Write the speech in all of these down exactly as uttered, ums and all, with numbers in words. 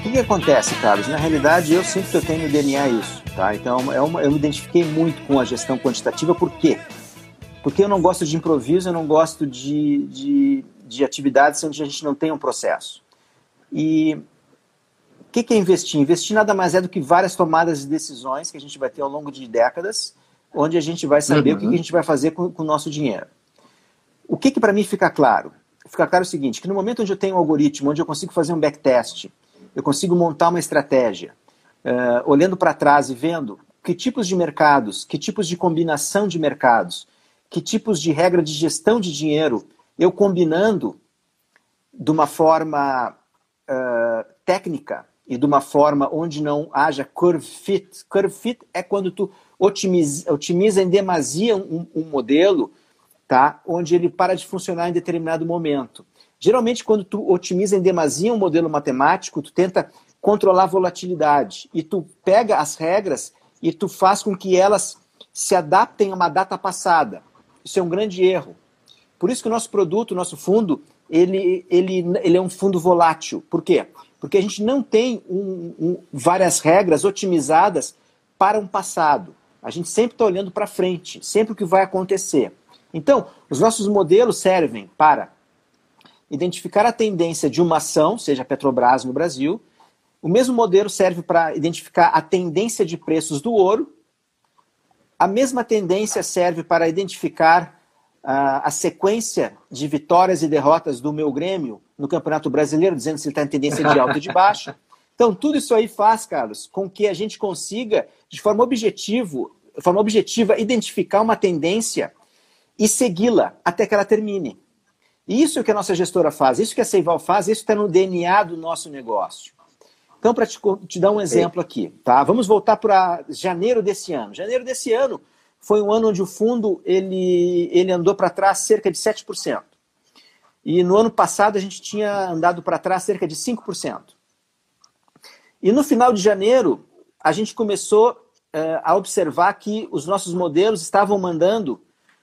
O que, que acontece, Carlos? Na realidade, eu sinto que eu tenho no D N A isso, tá? Então, é uma, eu me identifiquei muito com a gestão quantitativa. Por quê? Porque eu não gosto de improviso, eu não gosto de, de, de atividades onde a gente não tem um processo. E o que, que é investir? Investir nada mais é do que várias tomadas de decisões que a gente vai ter ao longo de décadas, onde a gente vai saber uhum. o que, que a gente vai fazer com, com o nosso dinheiro. O que, que para mim fica claro? Fica claro o seguinte, que no momento onde eu tenho um algoritmo, onde eu consigo fazer um backtest, eu consigo montar uma estratégia, uh, olhando para trás e vendo que tipos de mercados, que tipos de combinação de mercados, que tipos de regra de gestão de dinheiro eu combinando de uma forma uh, técnica e de uma forma onde não haja curve fit. Curve fit é quando tu otimiza, otimiza em demasia um, um modelo, tá? Onde ele para de funcionar em determinado momento. Geralmente, quando tu otimiza em demasia um modelo matemático, tu tenta controlar a volatilidade e tu pega as regras e tu faz com que elas se adaptem a uma data passada. Isso é um grande erro. Por isso que o nosso produto, o nosso fundo, ele, ele, ele é um fundo volátil. Por quê? Porque a gente não tem um, um, várias regras otimizadas para um passado. A gente sempre está olhando para frente, sempre o que vai acontecer. Então, os nossos modelos servem para identificar a tendência de uma ação, seja a Petrobras no Brasil. O mesmo modelo serve para identificar a tendência de preços do ouro. A mesma tendência serve para identificar uh, a sequência de vitórias e derrotas do meu Grêmio no Campeonato Brasileiro, dizendo se ele está em tendência de alta ou de baixa. Então, tudo isso aí faz, Carlos, com que a gente consiga, de forma, objetivo, de forma objetiva, identificar uma tendência e segui-la até que ela termine. Isso é o que a nossa gestora faz, isso que a Seival faz, isso está no D N A do nosso negócio. Então, para te, te dar um exemplo aqui, tá? Vamos voltar para janeiro desse ano. Janeiro desse ano foi um ano onde o fundo ele, ele andou para trás cerca de sete por cento. E no ano passado a gente tinha andado para trás cerca de cinco por cento. E no final de janeiro, a gente começou uh, a observar que os nossos modelos estavam mandando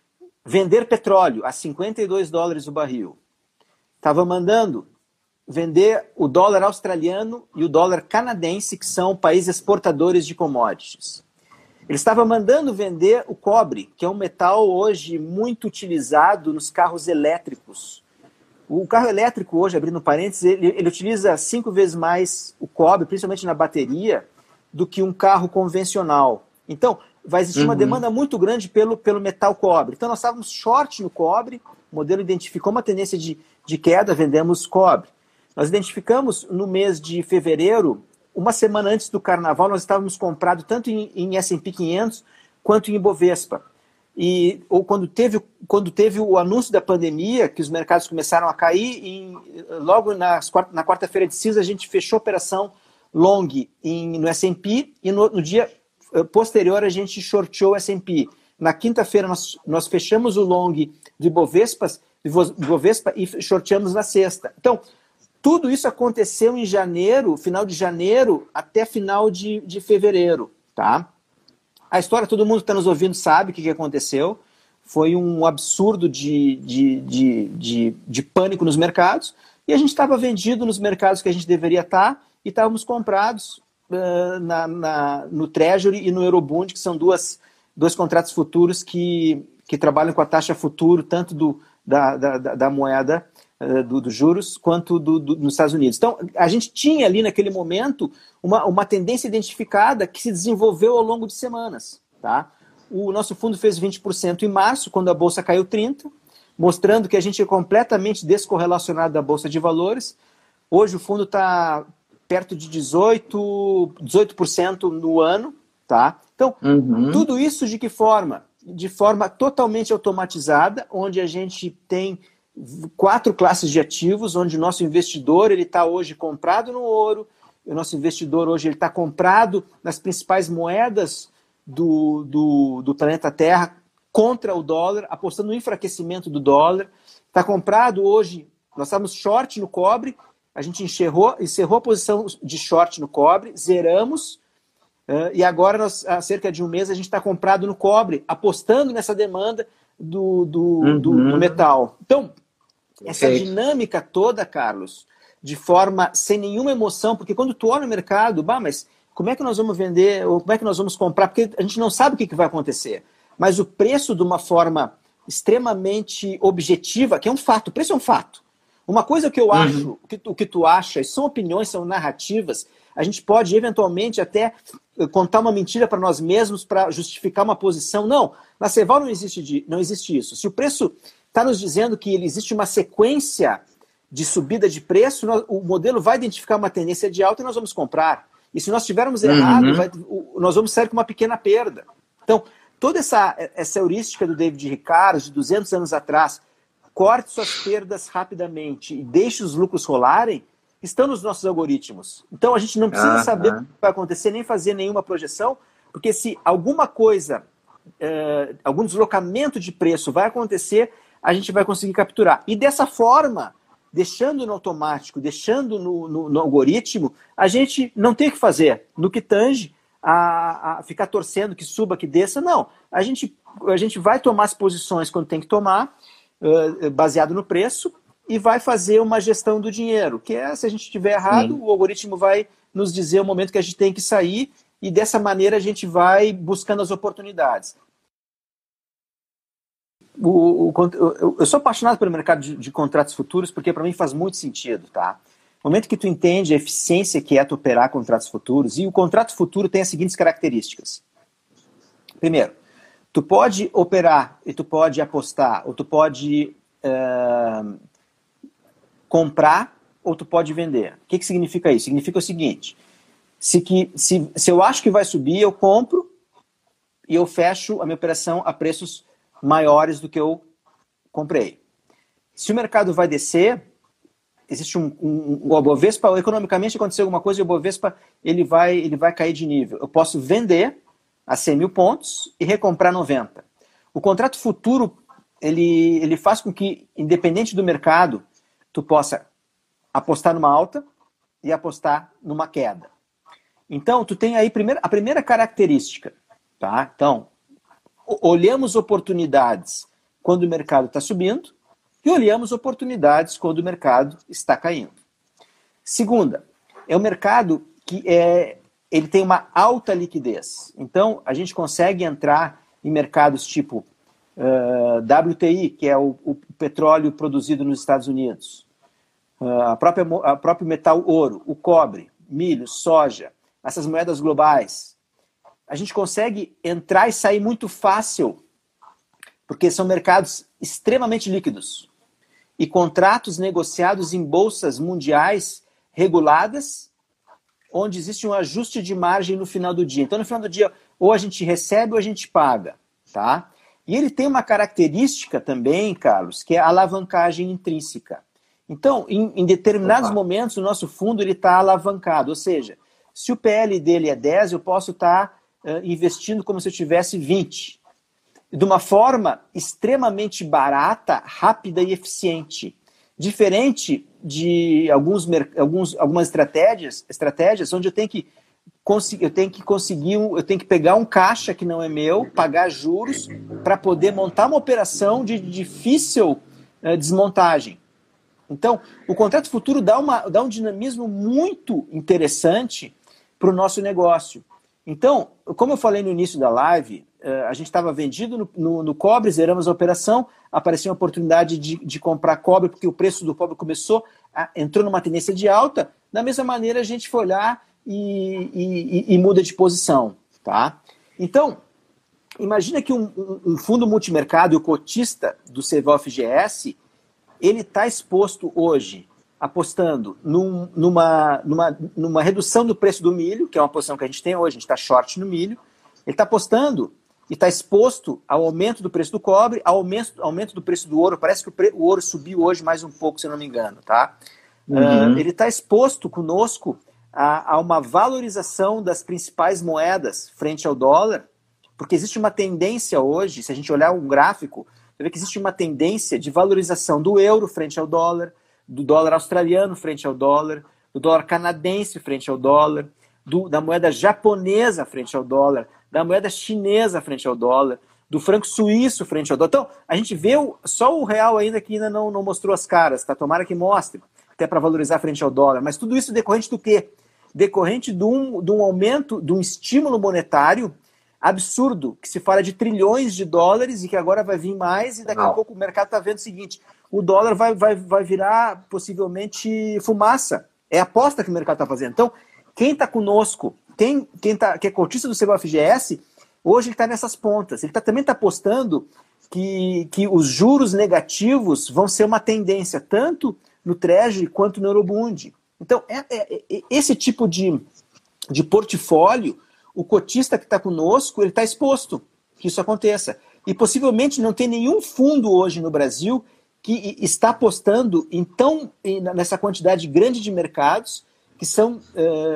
vender petróleo a cinquenta e dois dólares o barril. Estava mandando vender o dólar australiano e o dólar canadense, que são países exportadores de commodities. Ele estava mandando vender o cobre, que é um metal hoje muito utilizado nos carros elétricos. O carro elétrico hoje, abrindo parênteses, ele, ele utiliza cinco vezes mais o cobre, principalmente na bateria, do que um carro convencional. Então, vai existir uma uhum. demanda muito grande pelo, pelo metal cobre. Então, nós estávamos short no cobre, o modelo identificou uma tendência de, de queda, vendemos cobre. Nós identificamos no mês de fevereiro, uma semana antes do carnaval, nós estávamos comprados tanto em, em S e P quinhentos quanto em Ibovespa. E ou quando, teve, quando teve o anúncio da pandemia, que os mercados começaram a cair, em, logo nas, na quarta-feira de cinza a gente fechou a operação long em, no S e P e no, no dia posterior a gente shorteou o S e P. Na quinta-feira nós, nós fechamos o long de Ibovespa, de Ibovespa e shorteamos na sexta. Então, tudo isso aconteceu em janeiro, final de janeiro até final de, de fevereiro, tá? A história, todo mundo que está nos ouvindo sabe o que, que aconteceu. Foi um absurdo de, de, de, de, de pânico nos mercados e a gente estava vendido nos mercados que a gente deveria estar e estávamos comprados uh, na, na, no Treasury e no Eurobond, que são duas, dois contratos futuros que, que trabalham com a taxa futuro, tanto do, da, da, da moeda uh, dos do juros, quanto do, do, nos Estados Unidos. Então, a gente tinha ali naquele momento uma, uma tendência identificada que se desenvolveu ao longo de semanas. Tá? O nosso fundo fez vinte por cento em março, quando a Bolsa caiu trinta por cento, mostrando que a gente é completamente descorrelacionado da Bolsa de Valores. Hoje o fundo está perto de dezoito por cento no ano. Tá? Então, uhum. tudo isso de que forma? De forma totalmente automatizada, onde a gente tem quatro classes de ativos, onde o nosso investidor está hoje comprado no ouro, o nosso investidor hoje está comprado nas principais moedas do, do, do planeta Terra contra o dólar, apostando no enfraquecimento do dólar. Está comprado hoje, nós estávamos short no cobre, a gente encerrou, encerrou a posição de short no cobre, zeramos, uh, e agora, nós, há cerca de um mês, a gente está comprado no cobre, apostando nessa demanda do, do, uhum. do, do metal. Então, essa okay. dinâmica toda, Carlos, de forma sem nenhuma emoção, porque quando tu olha no mercado, bah, mas como é que nós vamos vender, ou como é que nós vamos comprar? Porque a gente não sabe o que, que vai acontecer. Mas o preço de uma forma extremamente objetiva, que é um fato, o preço é um fato. Uma coisa que eu acho, o que, tu, que tu achas, são opiniões, são narrativas, a gente pode eventualmente até contar uma mentira para nós mesmos para justificar uma posição. Não, na Ceval não existe, de, não existe isso. Se o preço está nos dizendo que ele existe uma sequência de subida de preço, nós, o modelo vai identificar uma tendência de alta e nós vamos comprar. E se nós tivermos errado, uhum. vai, o, nós vamos sair com uma pequena perda. Então, toda essa, essa heurística do David Ricardo, de duzentos anos atrás, corte suas perdas rapidamente e deixe os lucros rolarem, estão nos nossos algoritmos. Então, a gente não precisa ah, saber ah. o que vai acontecer, nem fazer nenhuma projeção, porque se alguma coisa, uh, algum deslocamento de preço vai acontecer, a gente vai conseguir capturar. E dessa forma, deixando no automático, deixando no, no, no algoritmo, a gente não tem o que fazer. No que tange a, a ficar torcendo que suba, que desça, não. A gente, a gente vai tomar as posições quando tem que tomar, uh, baseado no preço, e vai fazer uma gestão do dinheiro, que é, se a gente estiver errado, Sim. o algoritmo vai nos dizer o momento que a gente tem que sair, e dessa maneira a gente vai buscando as oportunidades. O, o, eu sou apaixonado pelo mercado de, de contratos futuros, porque para mim faz muito sentido, tá? No momento que tu entende a eficiência que é tu operar contratos futuros, e o contrato futuro tem as seguintes características. Primeiro, tu pode operar, e tu pode apostar, ou tu pode... Uh, comprar ou tu pode vender. O que, que significa isso? Significa o seguinte, se, que, se, se eu acho que vai subir, eu compro e eu fecho a minha operação a preços maiores do que eu comprei. Se o mercado vai descer, existe um, um, um o Bovespa, economicamente aconteceu alguma coisa e o Bovespa ele vai, ele vai cair de nível. Eu posso vender a cem mil pontos e recomprar noventa. O contrato futuro, ele, ele faz com que, independente do mercado, tu possa apostar numa alta e apostar numa queda. Então, tu tem aí primeiro, a primeira característica. Tá? Então, olhamos oportunidades quando o mercado está subindo e olhamos oportunidades quando o mercado está caindo. Segunda, é um mercado que é, ele tem uma alta liquidez. Então, a gente consegue entrar em mercados tipo Uh, W T I, que é o, o petróleo produzido nos Estados Unidos, uh, a própria, a próprio metal ouro, o cobre, milho, soja, essas moedas globais. A gente consegue entrar e sair muito fácil, porque são mercados extremamente líquidos e contratos negociados em bolsas mundiais reguladas, onde existe um ajuste de margem no final do dia. Então, no final do dia, ou a gente recebe ou a gente paga, tá? E ele tem uma característica também, Carlos, que é a alavancagem intrínseca. Então, em, em determinados Opa. momentos, o nosso fundo está alavancado. Ou seja, se o P L dele é dez, eu posso estar tá, uh, investindo como se eu tivesse vinte. De uma forma extremamente barata, rápida e eficiente. Diferente de alguns, alguns, algumas estratégias, estratégias onde eu tenho que eu tenho que conseguir, eu tenho que pegar um caixa que não é meu, pagar juros para poder montar uma operação de difícil uh, desmontagem. Então, o contrato futuro dá, uma, dá um dinamismo muito interessante para o nosso negócio. Então, como eu falei no início da live, uh, a gente estava vendido no, no, no cobre, zeramos a operação, apareceu uma oportunidade de, de comprar cobre, porque o preço do cobre começou, a, entrou numa tendência de alta. Da mesma maneira, a gente foi olhar E, e, e muda de posição, tá? Então, imagina que um, um fundo multimercado, o cotista do Ceval F G S, ele está exposto hoje, apostando num, numa, numa, numa redução do preço do milho, que é uma posição que a gente tem hoje, a gente está short no milho, ele está apostando e está exposto ao aumento do preço do cobre, ao aumento, aumento do preço do ouro. Parece que o, pre, o ouro subiu hoje mais um pouco, se eu não me engano, tá? Uhum. Uh, ele está exposto conosco a, a uma valorização das principais moedas frente ao dólar, porque existe uma tendência hoje, se a gente olhar um gráfico, você vê que existe uma tendência de valorização do euro frente ao dólar, do dólar australiano frente ao dólar, do dólar canadense frente ao dólar, do, da moeda japonesa frente ao dólar, da moeda chinesa frente ao dólar, do franco suíço frente ao dólar. Então, a gente vê o, só o real ainda que ainda não, não mostrou as caras, tá? Tomara que mostre. até para valorizar frente ao dólar, mas tudo isso decorrente do quê? Decorrente de um, de um aumento, de um estímulo monetário absurdo, que se fala de trilhões de dólares e que agora vai vir mais, e daqui a pouco o mercado está vendo o seguinte, o dólar vai, vai, vai virar possivelmente fumaça. É a aposta que o mercado está fazendo. Então, quem está conosco, quem, quem, tá, quem é cotista do C B O F G S, hoje ele está nessas pontas. Ele tá, também está apostando que, que os juros negativos vão ser uma tendência, tanto no Treasury quanto no Eurobond. Então, é, é, é, esse tipo de, de portfólio, o cotista que está conosco, ele está exposto que isso aconteça. E possivelmente não tem nenhum fundo hoje no Brasil que está apostando em tão, nessa quantidade grande de mercados que são, uh,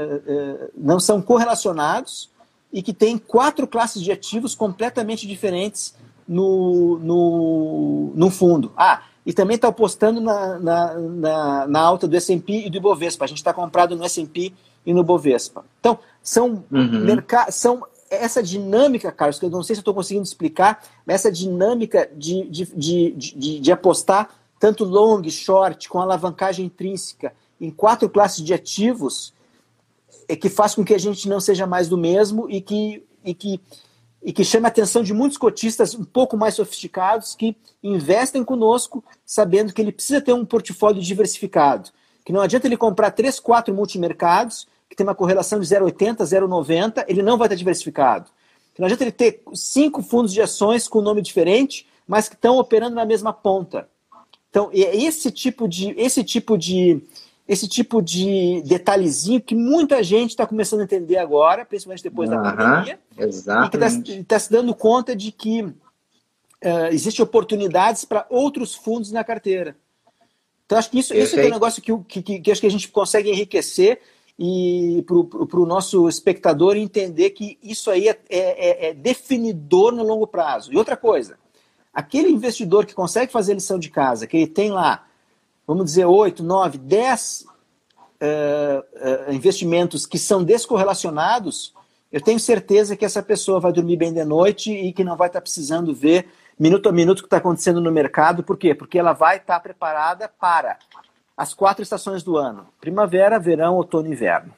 uh, não são correlacionados e que tem quatro classes de ativos completamente diferentes no, no, no fundo. Ah, e também está apostando na, na, na, na alta do S and P e do Ibovespa. A gente está comprado no S and P e no Bovespa. Então, são, uhum. merc- são essa dinâmica, Carlos, que eu não sei se eu estou conseguindo explicar, mas essa dinâmica de, de, de, de, de apostar tanto long, short, com alavancagem intrínseca, em quatro classes de ativos, é que faz com que a gente não seja mais do mesmo e que, e que, e que chame a atenção de muitos cotistas um pouco mais sofisticados que investem conosco, sabendo que ele precisa ter um portfólio diversificado. Que não adianta ele comprar três, quatro multimercados, que tem uma correlação de zero vírgula oitenta, zero vírgula noventa, ele não vai estar diversificado. Que não adianta ele ter cinco fundos de ações com nome diferente, mas que estão operando na mesma ponta. Então, é esse tipo de, esse tipo de, esse tipo de detalhezinho que muita gente está começando a entender agora, principalmente depois da uhum, pandemia, exatamente. e que está tá se dando conta de que uh, existem oportunidades para outros fundos na carteira. Então, acho que isso, isso é um negócio que, que, que, que acho que a gente consegue enriquecer e para o nosso espectador entender que isso aí é, é, é definidor no longo prazo. E outra coisa, aquele investidor que consegue fazer a lição de casa, que ele tem lá, vamos dizer, oito, nove, dez uh, uh, investimentos que são descorrelacionados, eu tenho certeza que essa pessoa vai dormir bem de noite e que não vai estar precisando ver minuto a minuto o que está acontecendo no mercado. Por quê? Porque ela vai estar preparada para as quatro estações do ano: primavera, verão, outono e inverno.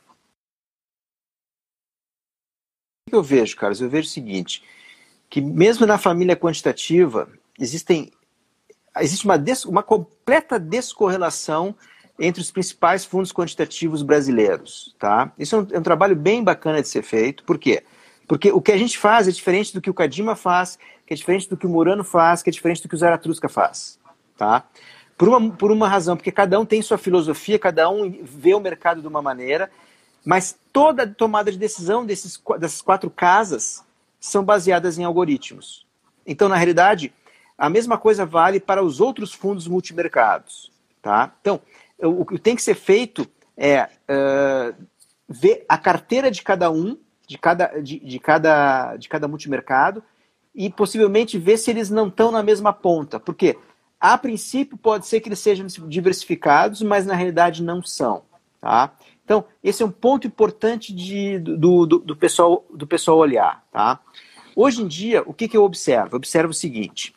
O que eu vejo, Carlos? Eu vejo o seguinte, que mesmo na família quantitativa, existem, existe uma, des, uma completa descorrelação entre os principais fundos quantitativos brasileiros. Tá? Isso é um, é um trabalho bem bacana de ser feito. Por quê? Porque o que a gente faz é diferente do que o Kadima faz, que é diferente do que o Murano faz, que é diferente do que o Zaratustra faz. Tá? Por uma, por uma razão, porque cada um tem sua filosofia, cada um vê o mercado de uma maneira, mas toda a tomada de decisão desses, dessas quatro casas são baseadas em algoritmos. Então, na realidade, a mesma coisa vale para os outros fundos multimercados. Tá? Então, o que tem que ser feito é uh, ver a carteira de cada um, de cada, de, de, cada, de cada multimercado, e possivelmente ver se eles não estão na mesma ponta. Por quê? A princípio, pode ser que eles sejam diversificados, mas na realidade não são. Tá? Então, esse é um ponto importante de, do, do, do, pessoal, do pessoal olhar. Tá? Hoje em dia, o que, que eu observo? Eu observo o seguinte,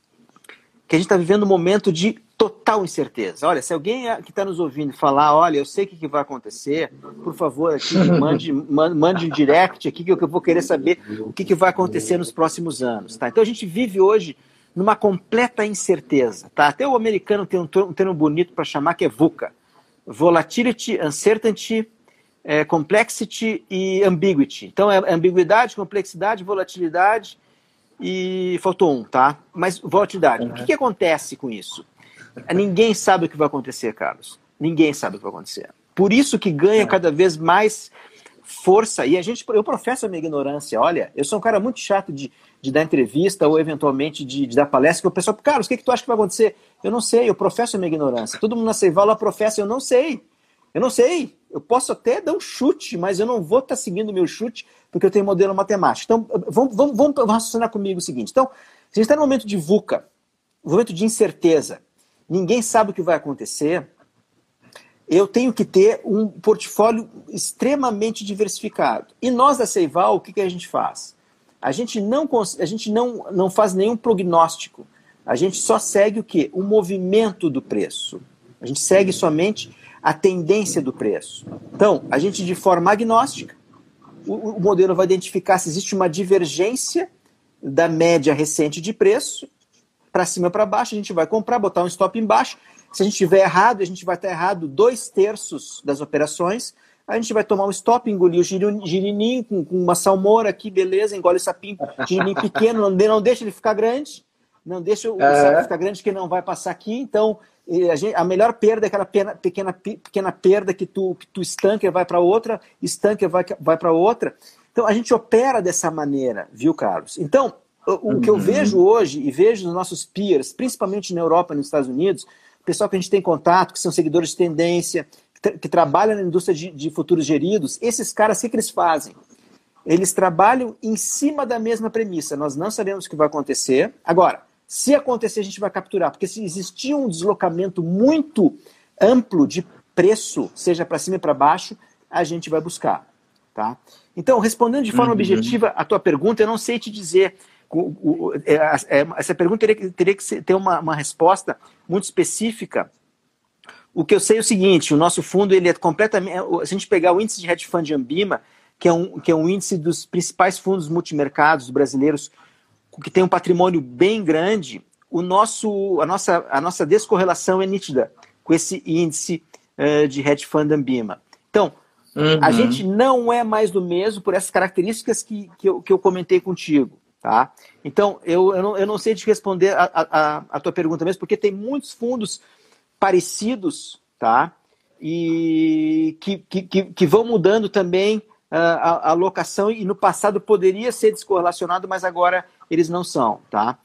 que a gente está vivendo um momento de total incerteza. Olha, se alguém que está nos ouvindo falar, olha, eu sei o que, que vai acontecer, por favor, aqui, mande, mande um direct aqui que eu vou querer saber o que, que vai acontecer nos próximos anos. Tá? Então, a gente vive hoje numa completa incerteza. Tá? Até o americano tem um termo bonito para chamar, que é VUCA. Volatility, Uncertainty, é, Complexity e Ambiguity. Então, é ambiguidade, complexidade, volatilidade e faltou um, tá? Mas volatilidade. Uhum. O que, que acontece com isso? Ninguém sabe o que vai acontecer, Carlos. Ninguém sabe o que vai acontecer. Por isso que ganha cada vez mais força. E a gente, eu professo a minha ignorância. Olha, eu sou um cara muito chato de, de dar entrevista ou eventualmente de, de dar palestra, que o pessoal, Carlos, o que, que tu acha que vai acontecer? Eu não sei, eu professo a minha ignorância. Todo mundo na Seival lá professa, eu não sei. Eu não sei. Eu posso até dar um chute, mas eu não vou estar seguindo o meu chute porque eu tenho modelo matemático. Então, vamos, vamos, vamos raciocinar comigo o seguinte. Então, se a gente está no momento de VUCA, no momento de incerteza, ninguém sabe o que vai acontecer, eu tenho que ter um portfólio extremamente diversificado. E nós da Seival, o que, que a gente faz? A gente, não, a gente não, não faz nenhum prognóstico. A gente só segue o quê? O movimento do preço. A gente segue somente a tendência do preço. Então, a gente, de forma agnóstica, o, o modelo vai identificar se existe uma divergência da média recente de preço, para cima para baixo, a gente vai comprar, botar um stop embaixo. Se a gente estiver errado, a gente vai estar errado dois terços das operações, a gente vai tomar um stop, engolir o girininho com, com uma salmoura aqui, beleza, engole o sapinho, girininho pequeno, não, não deixa ele ficar grande, não deixa o é. sapo ficar grande que não vai passar aqui, então a, gente, a melhor perda é aquela pena, pequena, pequena perda que tu, que tu estanca e vai para outra, estanca e vai, vai para outra. Então a gente opera dessa maneira, viu, Carlos? Então, o, o que eu vejo hoje, e vejo nos nossos peers, principalmente na Europa e nos Estados Unidos, o pessoal que a gente tem contato, que são seguidores de tendência, que trabalham na indústria de, de futuros geridos, esses caras, o que, que eles fazem? Eles trabalham em cima da mesma premissa. Nós não sabemos o que vai acontecer. Agora, se acontecer, a gente vai capturar. Porque se existir um deslocamento muito amplo de preço, seja para cima e para baixo, a gente vai buscar. Tá? Então, respondendo de forma uhum. objetiva a tua pergunta, eu não sei te dizer. O, o, é, é, essa pergunta teria que, teria que ter uma, uma resposta muito específica. O que eu sei é o seguinte, o nosso fundo, ele é completamente... Se a gente pegar o índice de hedge fund Ambima, que é um, que é um índice dos principais fundos multimercados brasileiros, que tem um patrimônio bem grande, o nosso, a, nossa, a nossa descorrelação é nítida com esse índice uh, de hedge fund Ambima. Então, uhum. a gente não é mais do mesmo por essas características que, que, eu, que eu comentei contigo. Tá? Então, eu, eu, não, eu não sei te responder a, a, a tua pergunta mesmo, porque tem muitos fundos parecidos, tá? E que, que, que vão mudando também uh, a, a alocação, e no passado poderia ser descorrelacionado, mas agora eles não são, tá?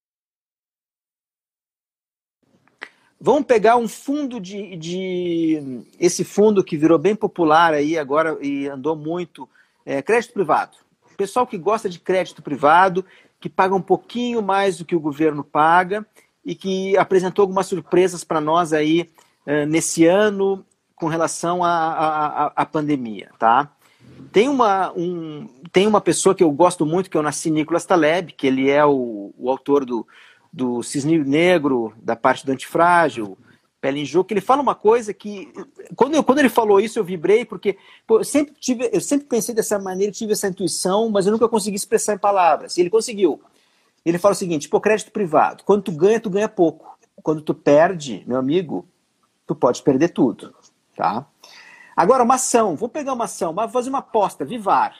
Vamos pegar um fundo de, de... Esse fundo que virou bem popular aí agora e andou muito, é, crédito privado. Pessoal que gosta de crédito privado, que paga um pouquinho mais do que o governo paga, e que apresentou algumas surpresas para nós aí uh, nesse ano com relação à pandemia, tá? Tem uma, um, tem uma pessoa que eu gosto muito, que é o Nassim Nicholas Taleb, que ele é o, o autor do, do Cisne Negro, da parte do Antifrágil, Pele em Jogo, que ele fala uma coisa que... Quando, eu, quando ele falou isso, eu vibrei, porque pô, eu, sempre tive, eu sempre pensei dessa maneira, tive essa intuição, mas eu nunca consegui expressar em palavras. E ele conseguiu. Ele fala o seguinte, pô, crédito privado, quando tu ganha, tu ganha pouco. Quando tu perde, meu amigo, tu pode perder tudo, tá? Agora, uma ação, vou pegar uma ação, vou fazer uma aposta, Vivar.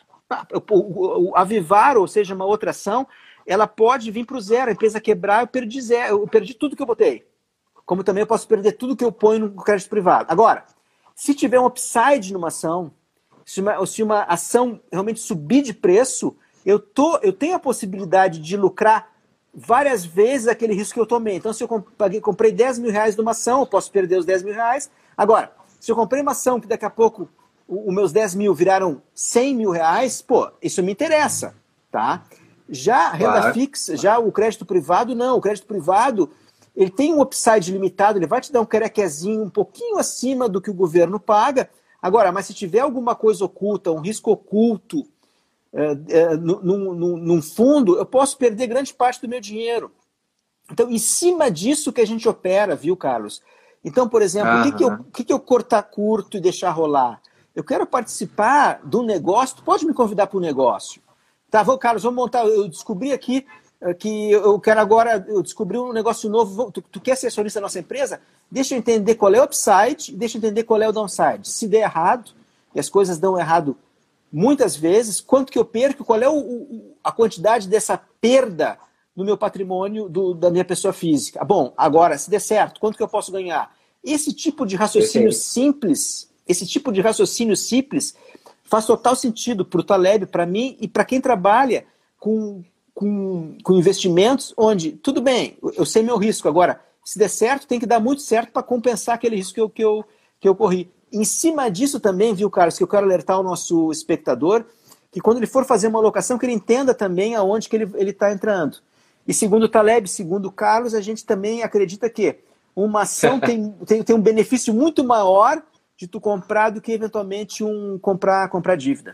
A Vivar, ou seja, uma outra ação, ela pode vir para o zero, a empresa quebrar, eu perdi, zero, eu perdi tudo que eu botei. Como também eu posso perder tudo que eu ponho no crédito privado. Agora, se tiver um upside numa ação, se uma, se uma ação realmente subir de preço, Eu, tô, eu tenho a possibilidade de lucrar várias vezes aquele risco que eu tomei. Então, se eu comprei, comprei dez mil reais numa ação, eu posso perder os dez mil reais. Agora, se eu comprei uma ação que daqui a pouco os meus dez mil viraram cem mil reais, pô, isso me interessa, tá? Já a renda claro. fixa, já o crédito privado, não. O crédito privado, ele tem um upside limitado, ele vai te dar um carequezinho um pouquinho acima do que o governo paga. Agora, mas se tiver alguma coisa oculta, um risco oculto, É, é, num, num, num fundo, eu posso perder grande parte do meu dinheiro. Então, em cima disso que a gente opera, viu, Carlos? Então, por exemplo, o que, que, eu, que, que eu cortar curto e deixar rolar? Eu quero participar do negócio, tu pode me convidar para o negócio. Tá, vou, Carlos, vamos montar, eu descobri aqui que eu quero agora, eu descobri um negócio novo, tu, tu quer ser acionista da nossa empresa? Deixa eu entender qual é o upside, deixa eu entender qual é o downside. Se der errado, e as coisas dão errado muitas vezes, quanto que eu perco, qual é o, o, a quantidade dessa perda no meu patrimônio do, da minha pessoa física. Bom, agora, se der certo, quanto que eu posso ganhar? Esse tipo de raciocínio Perfeito. simples, esse tipo de raciocínio simples faz total sentido para o Taleb, para mim e para quem trabalha com, com, com investimentos onde, tudo bem, eu sei meu risco, agora, se der certo, tem que dar muito certo para compensar aquele risco que eu, que eu, que eu corri. Em cima disso também, viu, Carlos, que eu quero alertar o nosso espectador, que quando ele for fazer uma alocação, que ele entenda também aonde que ele está entrando. E segundo o Taleb, segundo o Carlos, a gente também acredita que uma ação tem, tem, tem um benefício muito maior de tu comprar do que eventualmente um comprar, comprar dívida.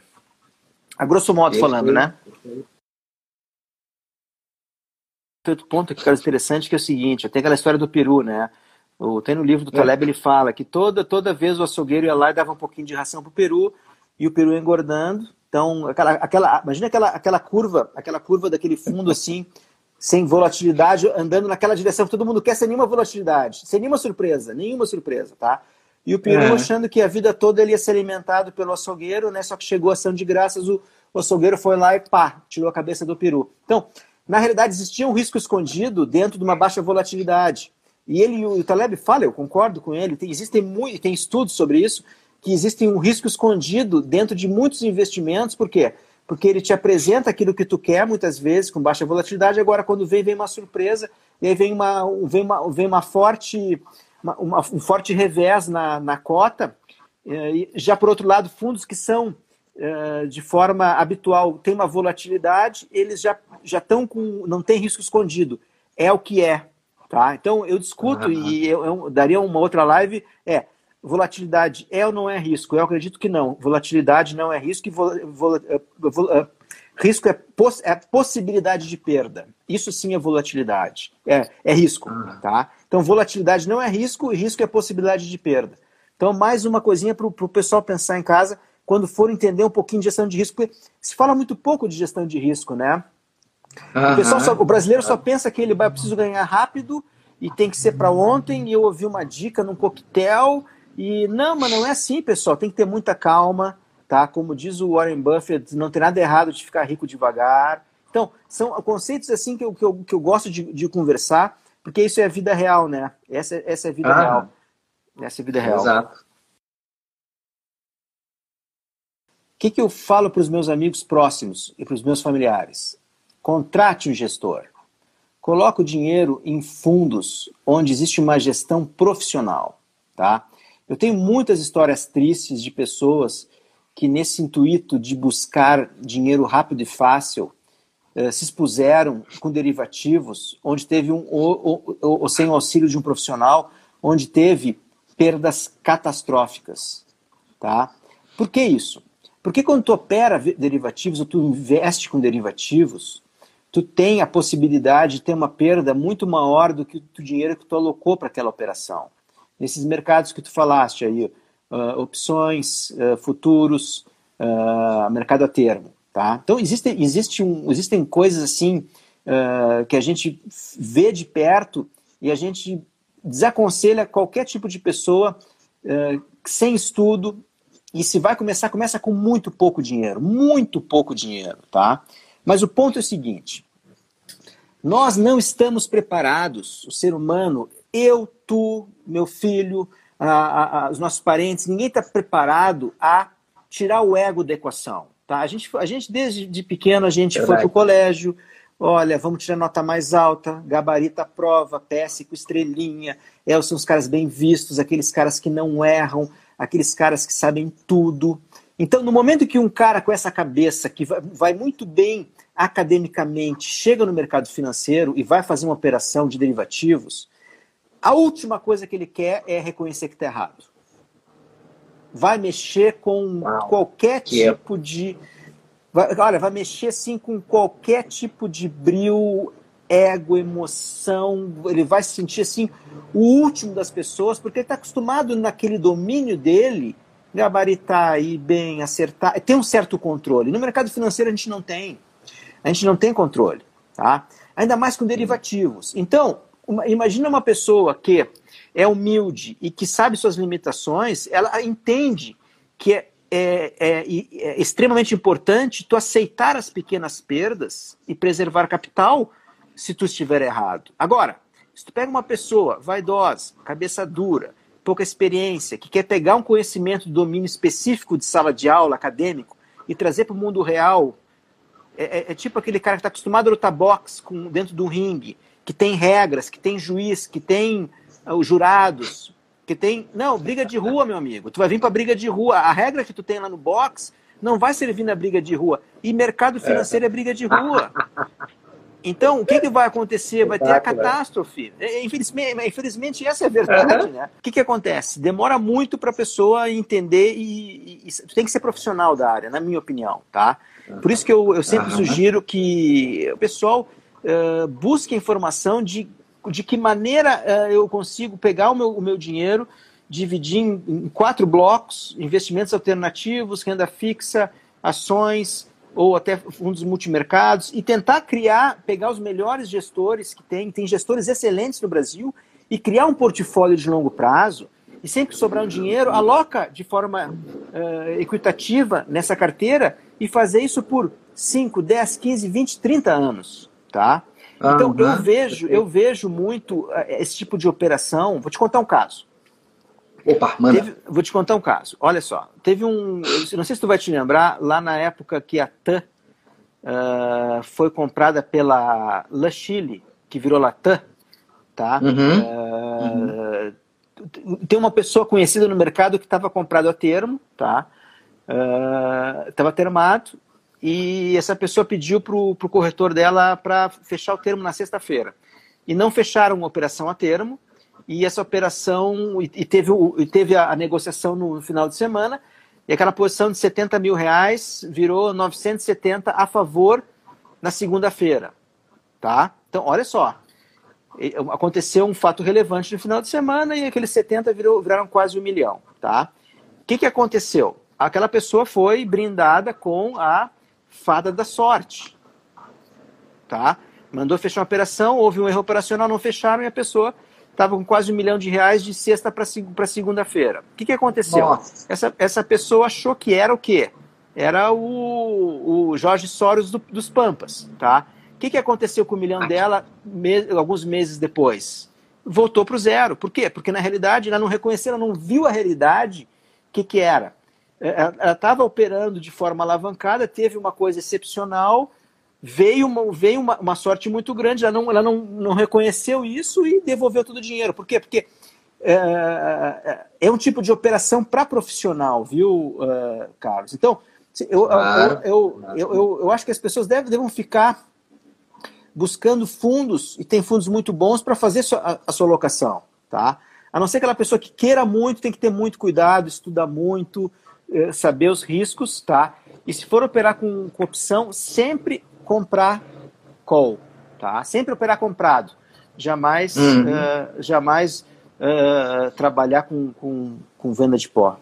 A grosso modo falando, né? Outro ponto aqui, Carlos, interessante, que é o seguinte, tem aquela história do Peru, né? O, tem no livro do Taleb, ele fala que toda, toda vez o açougueiro ia lá e dava um pouquinho de ração pro peru, e o peru ia engordando. Então, aquela, aquela, imagina aquela, aquela curva, aquela curva daquele fundo assim, sem volatilidade, andando naquela direção, todo mundo quer sem nenhuma volatilidade, sem nenhuma surpresa, nenhuma surpresa, tá? E o peru é. achando que a vida toda ele ia ser alimentado pelo açougueiro, né? Só que chegou a ação de graças, o, o açougueiro foi lá e pá, tirou a cabeça do peru. Então, na realidade, existia um risco escondido dentro de uma baixa volatilidade. E ele, o Taleb fala, eu concordo com ele, tem, existem muito, tem estudos sobre isso, que existe um risco escondido dentro de muitos investimentos. Por quê? Porque ele te apresenta aquilo que tu quer, muitas vezes, com baixa volatilidade, agora quando vem, vem uma surpresa, e aí vem uma, vem uma, vem uma forte, uma, uma, um forte revés na, na cota. E já por outro lado, fundos que são, de forma habitual, tem uma volatilidade, eles já já estão com, não tem risco escondido, é o que é. Tá? Então, eu discuto, uhum. e eu, eu daria uma outra live, é, volatilidade é ou não é risco? Eu acredito que não. Volatilidade não é risco, e vo, vo, vo, uh, risco é, poss, é possibilidade de perda. Isso sim é volatilidade, é, é risco. Uhum. Tá? Então, volatilidade não é risco, e risco é possibilidade de perda. Então, mais uma coisinha para o pessoal pensar em casa, quando for entender um pouquinho de gestão de risco, porque se fala muito pouco de gestão de risco, né? Uhum. O, pessoal só, o brasileiro só pensa que ele vai, preciso ganhar rápido e tem que ser para ontem, e eu ouvi uma dica num coquetel, e não, mas não é assim, pessoal, tem que ter muita calma, tá? Como diz o Warren Buffett, não tem nada errado de ficar rico devagar. Então, são conceitos assim que eu, que eu, que eu gosto de, de conversar, porque isso é a vida real, né? Essa, essa é a vida ah. real. Essa é a vida real. Exato. O que, que eu falo para os meus amigos próximos e para os meus familiares? Contrate um gestor. Coloque o dinheiro em fundos onde existe uma gestão profissional. Tá? Eu tenho muitas histórias tristes de pessoas que, nesse intuito de buscar dinheiro rápido e fácil, eh, se expuseram com derivativos, onde teve um, ou, ou, ou sem o auxílio de um profissional, onde teve perdas catastróficas. Tá? Por que isso? Porque quando tu opera derivativos ou tu investe com derivativos, tu tem a possibilidade de ter uma perda muito maior do que o dinheiro que tu alocou para aquela operação. Nesses mercados que tu falaste aí, uh, opções, uh, futuros, uh, mercado a termo. Tá? Então existe, existe um, existem coisas assim uh, que a gente vê de perto e a gente desaconselha qualquer tipo de pessoa uh, sem estudo. E se vai começar, começa com muito pouco dinheiro, muito pouco dinheiro, tá? Mas o ponto é o seguinte, nós não estamos preparados, o ser humano, eu, tu, meu filho, a, a, a, os nossos parentes, ninguém está preparado a tirar o ego da equação, tá? A gente, a gente desde de pequeno, a gente Verdade. foi para o colégio, olha, vamos tirar nota mais alta, gabarita a prova, P S com estrelinha, é, são os caras bem vistos, aqueles caras que não erram, aqueles caras que sabem tudo. Então, no momento que um cara com essa cabeça, que vai, vai muito bem academicamente, chega no mercado financeiro e vai fazer uma operação de derivativos, a última coisa que ele quer é reconhecer que está errado. Vai mexer com Uau. qualquer tipo de... Vai, olha, vai mexer assim com qualquer tipo de brio, ego, emoção, ele vai se sentir assim o último das pessoas, porque ele está acostumado naquele domínio dele, gabaritar, ir bem, acertar, tem um certo controle. No mercado financeiro a gente não tem. A gente não tem controle, tá? Ainda mais com derivativos. Então, uma, imagina uma pessoa que é humilde e que sabe suas limitações, ela entende que é, é, é, é extremamente importante tu aceitar as pequenas perdas e preservar capital se tu estiver errado. Agora, se tu pega uma pessoa vaidosa, cabeça dura, pouca experiência, que quer pegar um conhecimento de domínio específico de sala de aula, acadêmico, e trazer para o mundo real, é, é, é tipo aquele cara que está acostumado a lutar boxe com, dentro do ringue, que tem regras, que tem juiz, que tem uh, os jurados, que tem... Não, briga de rua, meu amigo. Tu vai vir para briga de rua. A regra que tu tem lá no boxe não vai servir na briga de rua. E mercado financeiro é, é briga de rua. Então, o que, que vai acontecer? Vai ter a catástrofe. Infelizmente, infelizmente essa é a verdade, uhum. né? O que, que acontece? Demora muito para a pessoa entender e, e, e tem que ser profissional da área, na minha opinião, tá? Por isso que eu, eu sempre uhum. sugiro que o pessoal uh, busque informação de de que maneira uh, eu consigo pegar o meu, o meu dinheiro, dividir em, em quatro blocos, investimentos alternativos, renda fixa, ações ou até fundos multimercados, e tentar criar, pegar os melhores gestores que tem, tem gestores excelentes no Brasil, e criar um portfólio de longo prazo, e sempre que sobrar um dinheiro, aloca de forma uh, equitativa nessa carteira e fazer isso por cinco, dez, quinze, vinte, trinta anos, tá? Então, uhum. eu, vejo, eu vejo muito esse tipo de operação. Vou te contar um caso. Opa, manda. Teve, vou te contar um caso. Olha só, teve um... Não sei se tu vai te lembrar, lá na época que a TAM uh, foi comprada pela La Chile, que virou Latam, tá? Uhum. Uh, uhum. Tem uma pessoa conhecida no mercado que estava comprado a termo, tá? Estava uh, termado, e essa pessoa pediu para o corretor dela para fechar o termo na sexta-feira. E não fecharam a operação a termo, e essa operação, e, e teve, o, e teve a, a negociação no, no final de semana, e aquela posição de setenta mil reais virou novecentos e setenta a favor na segunda-feira. Tá? Então, olha só, aconteceu um fato relevante no final de semana, e aqueles setenta virou, viraram quase um milhão. Tá? O que, que aconteceu? Aquela pessoa foi brindada com a fada da sorte, tá? Mandou fechar uma operação, houve um erro operacional, não fecharam, e a pessoa estava com quase um milhão de reais de sexta para segunda-feira. O que, que aconteceu? Essa, essa pessoa achou que era o quê? Era o, o Jorge Soros do, dos Pampas, tá? O que, que aconteceu com o milhão dela me, alguns meses depois? Voltou para o zero. Por quê? Porque, na realidade, ela não reconheceu, ela não viu a realidade. O que, que era? Ela estava operando de forma alavancada, teve uma coisa excepcional, veio uma, veio uma, uma sorte muito grande, ela, não, ela não, não reconheceu isso e devolveu todo o dinheiro. Por quê? Porque é, é um tipo de operação para profissional, viu, uh, Carlos? Então, eu, claro. eu, eu, eu, eu, eu acho que as pessoas devem, devem ficar buscando fundos, e tem fundos muito bons para fazer a, a sua alocação, tá? A não ser aquela pessoa que queira muito, tem que ter muito cuidado, estudar muito, saber os riscos, tá? E se for operar com, com opção, sempre comprar call, tá? Sempre operar comprado. Jamais, uhum. uh, jamais uh, trabalhar com, com, com venda de pó.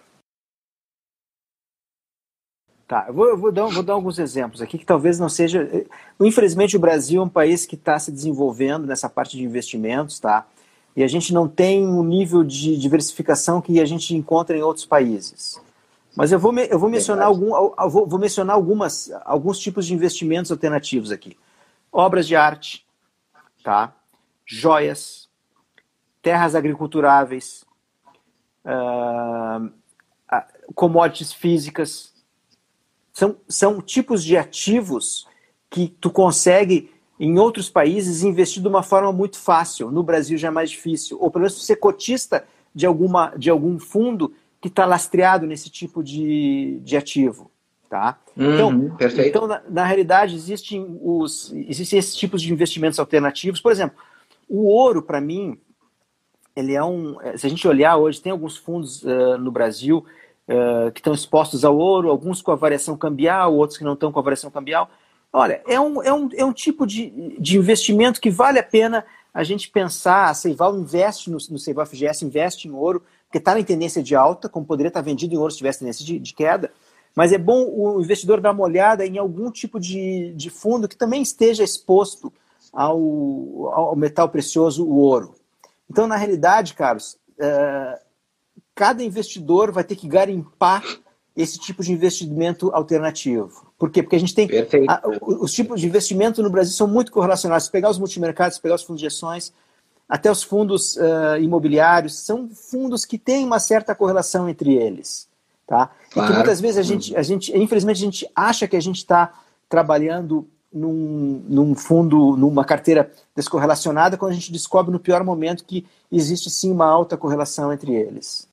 Tá, eu vou, eu vou, dar, vou dar alguns exemplos aqui que talvez não seja... Infelizmente, o Brasil é um país que está se desenvolvendo nessa parte de investimentos, tá? E a gente não tem um nível de diversificação que a gente encontra em outros países. Mas eu vou, eu vou mencionar, algum, eu vou, vou mencionar algumas, alguns tipos de investimentos alternativos aqui. Obras de arte, tá? Joias, terras agriculturáveis, uh, commodities físicas. São, são tipos de ativos que tu consegue, em outros países, investir de uma forma muito fácil. No Brasil já é mais difícil. Ou pelo menos ser cotista de, alguma, de algum fundo que está lastreado nesse tipo de, de ativo, tá? Uhum, então, perfeito. então na, na realidade, existem, os, existem esses tipos de investimentos alternativos. Por exemplo, o ouro, para mim, ele é um... Se a gente olhar hoje, tem alguns fundos uh, no Brasil uh, que estão expostos ao ouro, alguns com a variação cambial, outros que não estão com a variação cambial. Olha, é um, é um, é um tipo de, de investimento que vale a pena a gente pensar. A Seival investe no, no Seival F G S, investe em ouro, porque está em tendência de alta, como poderia estar vendido em ouro se tivesse tendência de, de queda, mas é bom o investidor dar uma olhada em algum tipo de, de fundo que também esteja exposto ao, ao metal precioso, o ouro. Então, na realidade, Carlos, uh, cada investidor vai ter que garimpar esse tipo de investimento alternativo. Por quê? Porque a gente tem... A, os tipos de investimento no Brasil são muito correlacionados. Se pegar os multimercados, se pegar os fundos de ações, até os fundos uh, imobiliários, são fundos que têm uma certa correlação entre eles. Tá? Claro. E que muitas vezes a gente, a gente, infelizmente, a gente acha que a gente está trabalhando num, num fundo, numa carteira descorrelacionada, quando a gente descobre no pior momento que existe sim uma alta correlação entre eles.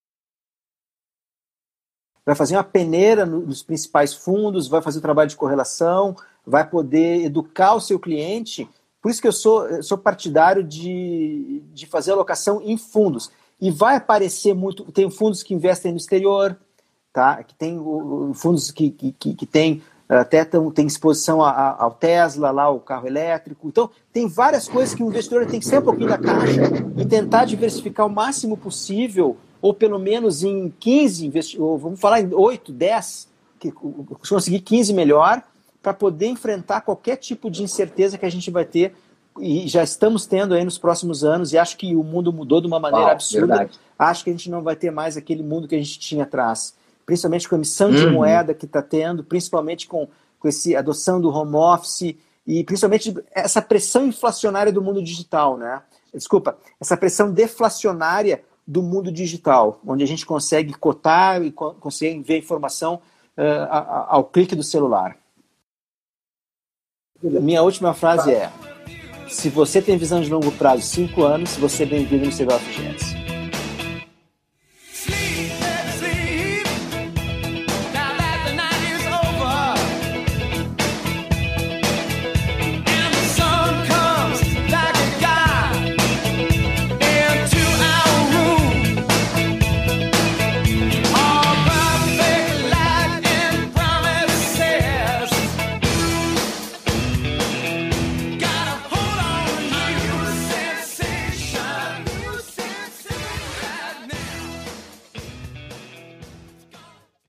Vai fazer uma peneira nos principais fundos, vai fazer o trabalho de correlação, vai poder educar o seu cliente. Por isso que eu sou, eu sou partidário de, de fazer alocação em fundos. E vai aparecer muito... Tem fundos que investem no exterior, tá? Que tem fundos que, que, que tem até tão, tem exposição a, a, ao Tesla, lá, o carro elétrico. Então, tem várias coisas que o investidor tem que ser um pouquinho da caixa e tentar diversificar o máximo possível, ou pelo menos em quinze, ou vamos falar em oito, dez, que, se conseguir quinze melhor, para poder enfrentar qualquer tipo de incerteza que a gente vai ter, e já estamos tendo aí nos próximos anos, e acho que o mundo mudou de uma maneira Uau, absurda. Verdade. Acho que a gente não vai ter mais aquele mundo que a gente tinha atrás, principalmente com a emissão de uhum. moeda que está tendo, principalmente com, com essa adoção do home office, e principalmente essa pressão inflacionária do mundo digital, né? Desculpa, essa pressão deflacionária do mundo digital, onde a gente consegue cotar e co- consegue ver informação uh, a, a, ao clique do celular. Minha última frase é: se você tem visão de longo prazo, cinco anos, você é bem-vindo no Segovia F G S.